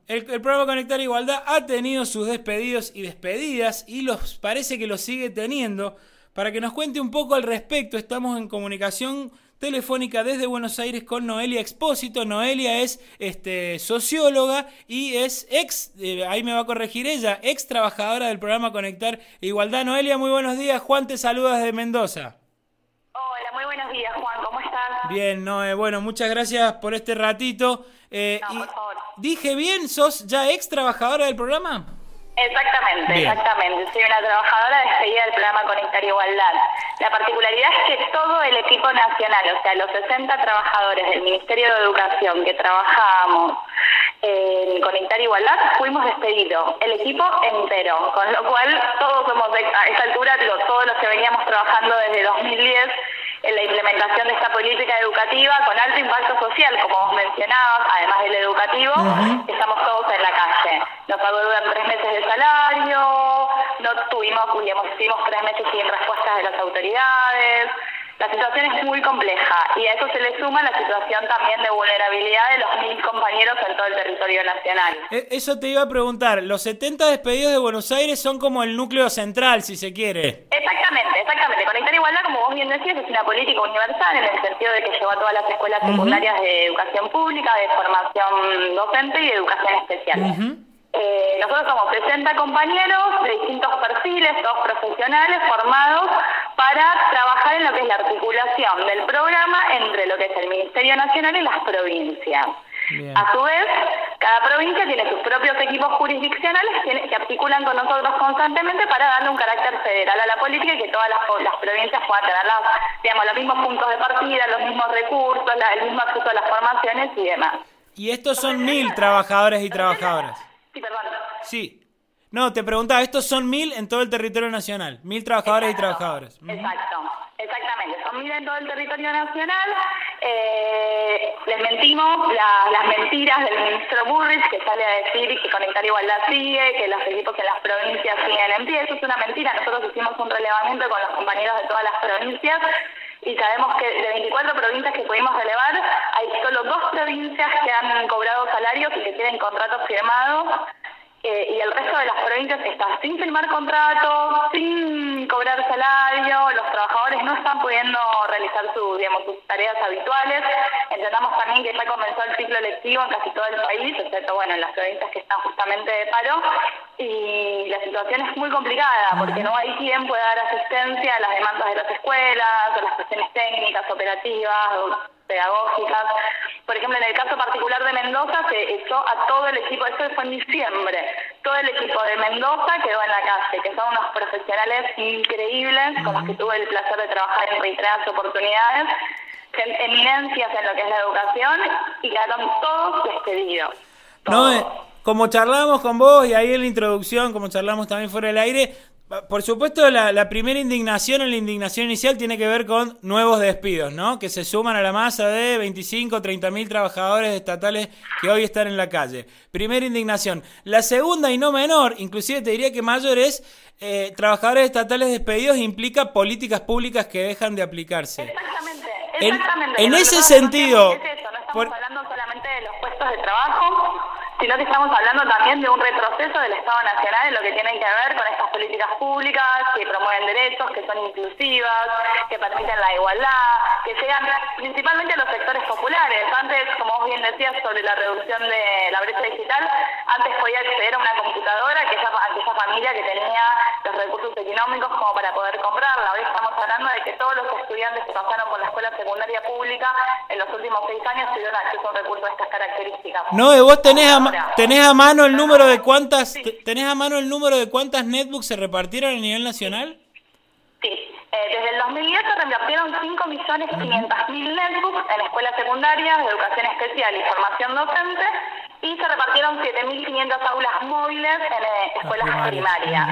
El programa Conectar Igualdad ha tenido sus despedidos y despedidas y parece que los sigue teniendo. Para que nos cuente un poco al respecto, estamos en comunicación telefónica desde Buenos Aires con Noelia Expósito. Noelia es socióloga y es ahí me va a corregir ella, ex trabajadora del programa Conectar Igualdad. Noelia, muy buenos días. Juan te saluda desde Mendoza. Hola, muy buenos días, Juan. ¿Cómo estás? Bien, Noé. Bueno, muchas gracias por este ratito. Por favor. ¿Dije bien? ¿Sos ya ex trabajadora del programa? Exactamente, Bien. exactamente. Soy una trabajadora despedida del programa Conectar Igualdad. La particularidad es que todo el equipo nacional, o sea, los 60 trabajadores del Ministerio de Educación que trabajábamos en Conectar Igualdad, fuimos despedidos, el equipo entero, con lo cual todos somos, a esta altura, todos los que veníamos trabajando desde 2010 en la implementación de esta política educativa con alto impacto social, como vos mencionabas, además del educativo, estamos todos en la calle. Nos adeudan 3 meses de salario, estuvimos 3 meses sin respuestas de las autoridades. La situación es muy compleja y a eso se le suma la situación también de vulnerabilidad de los 1.000 compañeros en todo el territorio nacional. Eso te iba a preguntar. Los 70 despedidos de Buenos Aires son como el núcleo central, si se quiere. Exactamente. Conectar Igualdad, como vos bien decías, es una política universal en el sentido de que lleva a todas las escuelas secundarias de educación pública, de formación docente y de educación especial. Nosotros somos 60 compañeros de distintos perfiles, todos profesionales, formados para trabajar en lo que es la articulación del programa entre lo que es el Ministerio Nacional y las provincias. Bien. A su vez, cada provincia tiene sus propios equipos jurisdiccionales que articulan con nosotros constantemente para darle un carácter federal a la política y que todas las provincias puedan tener los mismos puntos de partida, los mismos recursos, el mismo acceso a las formaciones y demás. Y estos son 1.000 trabajadores y trabajadoras. Sí, perdón. Sí. No, te preguntaba, estos son 1.000 en todo el territorio nacional, 1.000 trabajadores y trabajadoras. Exactamente, son 1.000 en todo el territorio nacional. Les mentimos las mentiras del ministro Burrich, que sale a decir que Conectar Igualdad sigue, que los equipos en las provincias siguen en pie. Eso es una mentira. Nosotros hicimos un relevamiento con los compañeros de todas las provincias y sabemos que de 24 provincias que pudimos relevar, hay solo 2 provincias que han cobrado salarios y que tienen contratos firmados. Y el resto de las provincias está sin firmar contratos, sin cobrar salario, los trabajadores no están pudiendo realizar sus tareas habituales. Entendamos también que ya comenzó el ciclo lectivo en casi todo el país, excepto en las provincias que están justamente de paro, y la situación es muy complicada porque no hay quien pueda dar asistencia a las demandas de las escuelas, a las cuestiones técnicas, operativas, pedagógicas. Por ejemplo, en el caso particular de Mendoza se echó a todo el equipo, eso fue en diciembre, todo el equipo de Mendoza quedó en la calle, que son unos profesionales increíbles con los que tuve el placer de trabajar en reiteradas oportunidades, eminencias en lo que es la educación, y quedaron todos despedidos. No, como charlamos con vos y ahí en la introducción, como charlamos también fuera del aire, por supuesto la primera indignación, la indignación inicial tiene que ver con nuevos despidos, ¿no? Que se suman a la masa de 25, 30.000 trabajadores estatales que hoy están en la calle. Primera indignación. La segunda y no menor, inclusive te diría que mayor, es trabajadores estatales despedidos implica políticas públicas que dejan de aplicarse. Exactamente. En ese sentido... Es eso, no estamos hablando solamente de los puestos de trabajo, sino que estamos hablando también de un retroceso del Estado Nacional en lo que tiene que ver con estas políticas públicas que promueven derechos, que son inclusivas, que permiten la igualdad, que llegan principalmente a los sectores populares. Antes, como vos bien decías sobre la reducción de la brecha digital, antes podía acceder a una computadora aquella familia que tenía los recursos económicos como para poder comprarla. Hoy estamos hablando de que todos los estudiantes que pasaron por la escuela secundaria pública en los últimos 6 años tuvieron acceso a un recurso de estas características. No, vos tenés a mano el número de cuántas netbooks se repartieron a nivel nacional. Sí, desde el 2010 se repartieron 5.500.000 netbooks en escuelas secundarias de educación especial y formación docente, y se repartieron 7.500 aulas móviles en escuelas primarias.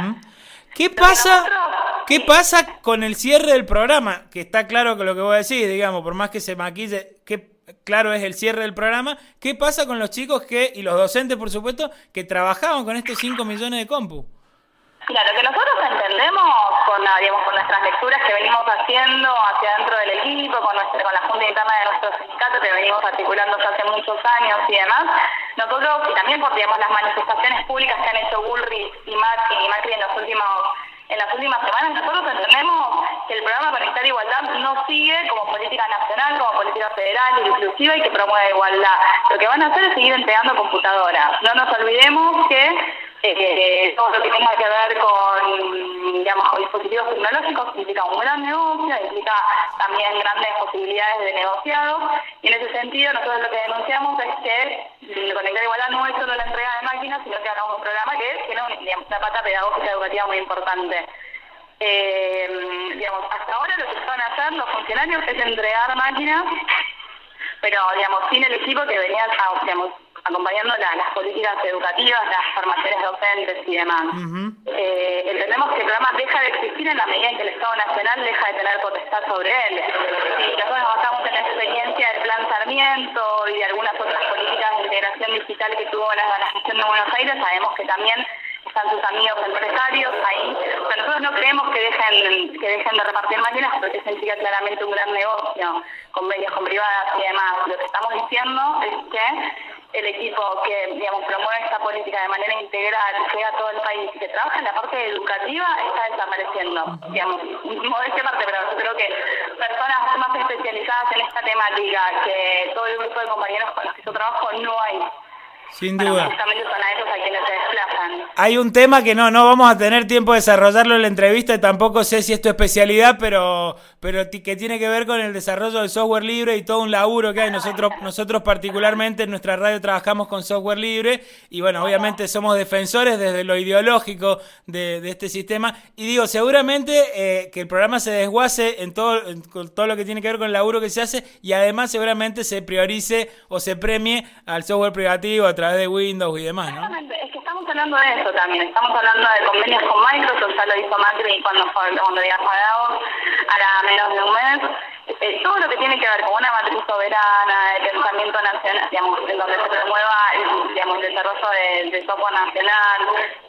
¿Qué pasa con el cierre del programa? Que está claro que lo que vos decís, digamos, por más que se maquille, que claro es el cierre del programa. ¿Qué pasa con los chicos y los docentes, por supuesto, que trabajaban con estos 5 millones de compu? Mira, lo que nosotros entendemos con nuestras lecturas que venimos haciendo hacia dentro del equipo, con la junta interna de nuestro sindicato que venimos articulando hace muchos años y demás, Nosotros, y también por, digamos, las manifestaciones públicas que han hecho Bullrich y Macri en las últimas semanas, nosotros entendemos que el programa Conectar Igualdad no sigue como política nacional, como política federal, inclusiva y que promueve igualdad. Lo que van a hacer es seguir entregando computadoras. No nos olvidemos que todo lo que tenga que ver con, digamos, con dispositivos tecnológicos implica un gran negocio, implica también grandes posibilidades de negociados, y en ese sentido nosotros lo que denunciamos es que Conectar Igualdad no es solo la entrega de máquinas, sino que hagamos un programa que tiene una pata pedagógica educativa muy importante. Digamos, hasta ahora lo que van a hacer los funcionarios es entregar máquinas, pero digamos sin el equipo que venía, digamos, acompañando las políticas educativas, las formaciones docentes y demás. Entendemos que el programa deja de existir en la medida en que el Estado Nacional deja de tener potestad sobre él. Y nosotros nos basamos en la experiencia del Plan Sarmiento y de algunas otras políticas de integración digital que tuvo la gestión de Buenos Aires, sabemos que también están sus amigos empresarios ahí. O sea, nosotros no creemos que dejen de repartir máquinas, porque eso implica claramente un gran negocio, convenios con privadas y demás. Lo que estamos diciendo es que el equipo que, digamos, promueve esta política de manera integral, llega a todo el país y que trabaja en la parte educativa, está desapareciendo. Digamos, modestia aparte, pero yo creo que personas más especializadas en esta temática, que todo el grupo de compañeros con los que yo trabajo, no hay. Sin duda. Justamente son a esos a quienes se desplazan. Hay un tema que no vamos a tener tiempo de desarrollarlo en la entrevista, y tampoco sé si es tu especialidad, pero que tiene que ver con el desarrollo del software libre y todo un laburo que hay. Nosotros particularmente en nuestra radio trabajamos con software libre y bueno, obviamente somos defensores desde lo ideológico de este sistema, y digo, seguramente que el programa se desguace con todo lo que tiene que ver con el laburo que se hace, y además seguramente se priorice o se premie al software privativo a través de Windows y demás, ¿no? Exactamente, es que estamos hablando de eso también, estamos hablando de convenios con Microsoft, ya lo hizo Macri cuando digamos hará menos de un mes. Todo lo que tiene que ver con una matriz soberana, de pensamiento nacional, digamos, en donde se promueva el desarrollo del software nacional,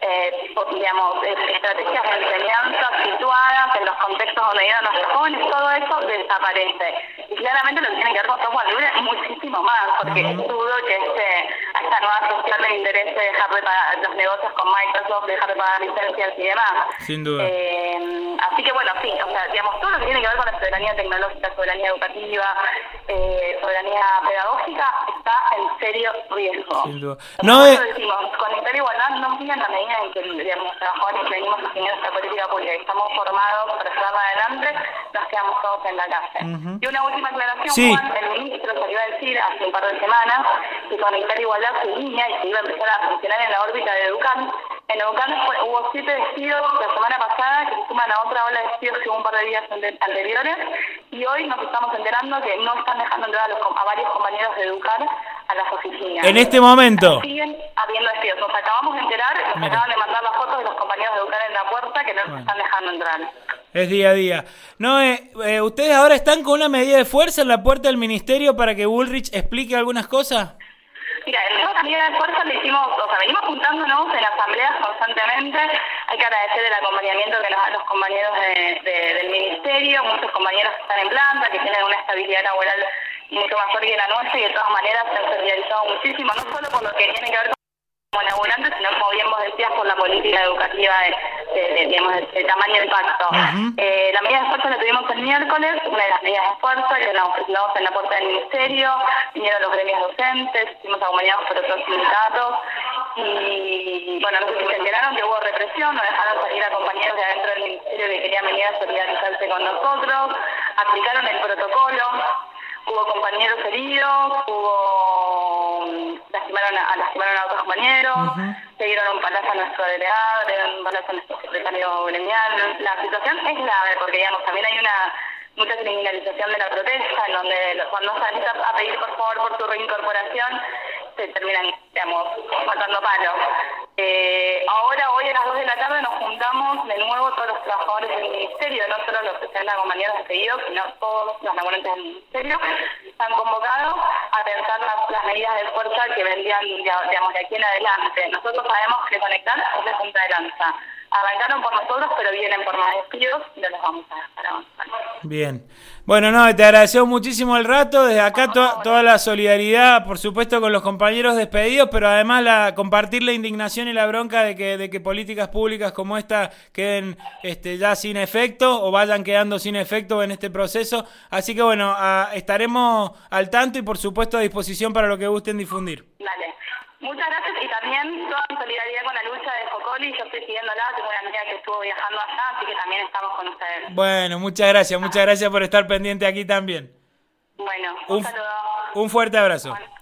digamos, estrategias de enseñanza situadas en los contextos donde viven nuestros jóvenes, todo eso desaparece. Y claramente lo que tiene que ver con software libre es muchísimo más, porque dudo que a esta nueva sociedad le interese dejar de pagar los negocios con Microsoft, dejar de pagar licencias y demás. Sin duda. Así que bueno, sí, o sea, digamos, todo lo que tiene que ver con la soberanía tecnológica, soberanía educativa, soberanía pedagógica, está en serio riesgo. Sin duda. Nosotros decimos, Conectar Igualdad no sigue en la medida en que, digamos, los trabajadores que venimos haciendo esta política pública y estamos formados para llevarla adelante, nos quedamos todos en la calle. Y una última aclaración, sí. Juan, el ministro salió a decir hace un par de semanas que Conectar Igualdad seguía y se iba a empezar a funcionar en la órbita de Educan. En Educan hubo 7 despidos la semana pasada, que se suman a otra ola de despidos que hubo un par de días anteriores, y hoy nos estamos enterando que no están dejando entrar a varios compañeros de Educar a las oficinas. En este momento. Siguen habiendo despidos. Nos acabamos de enterar, nos acaban de mandar las fotos de los compañeros de Educar en la puerta que no nos están dejando entrar. Es día a día. ¿Ustedes ahora están con una medida de fuerza en la puerta del ministerio para que Bullrich explique algunas cosas? Mira, en esa medida de fuerza le hicimos, o sea, venimos juntándonos en asambleas constantemente. Hay que agradecer el acompañamiento que nos dan los compañeros del ministerio, muchos compañeros que están en planta, que tienen una estabilidad laboral mucho mayor que la nuestra, y de todas maneras se han solidarizado muchísimo, no solo por lo que tiene que ver como laburantes, sino como bien vos decías, por la política educativa digamos, de tamaño de impacto. La medida de fuerza la tuvimos el miércoles, una de las medidas de fuerza que nos presentamos en la puerta del ministerio, vinieron los gremios docentes, estuvimos acompañados por otros sindicatos, y bueno, no sé si se enteraron que hubo represión, no dejaron salir a compañeros de adentro del ministerio que querían venir a solidarizarse con nosotros, aplicaron el protocolo, hubo compañeros heridos, lastimaron a otros compañeros, le dieron un palazo a nuestro delegado, le dieron un palazo a nuestro secretario gremial. La situación es grave porque, digamos, también hay mucha criminalización de la protesta, en donde cuando salís a pedir por favor por tu reincorporación, se terminan, digamos, matando palos. Hoy a las 2 de la tarde nos juntamos de nuevo todos los trabajadores del ministerio, no solo los 60 compañeros despedidos, sino todos los laburantes del ministerio, están convocados a pensar las medidas de fuerza que vendrían, digamos, de aquí en adelante. Nosotros sabemos que Conectar es de punta de lanza. arrancaron por nosotros, pero vienen por más despidos y no los vamos a dejar avanzar. Bien. Bueno, no, te agradecemos muchísimo el rato. Desde acá toda la solidaridad, por supuesto, con los compañeros despedidos, pero además compartir la indignación y la bronca de que políticas públicas como esta queden ya sin efecto o vayan quedando sin efecto en este proceso. Así que bueno, estaremos al tanto y por supuesto a disposición para lo que gusten difundir. Dale. Muchas gracias y también toda mi solidaridad con la lucha de Focoli. Yo estoy siguiéndola, tengo una amiga que estuvo viajando allá, así que también estamos con ustedes. Bueno, muchas gracias por estar pendiente aquí también. Bueno, un saludo. Un fuerte abrazo. Bueno.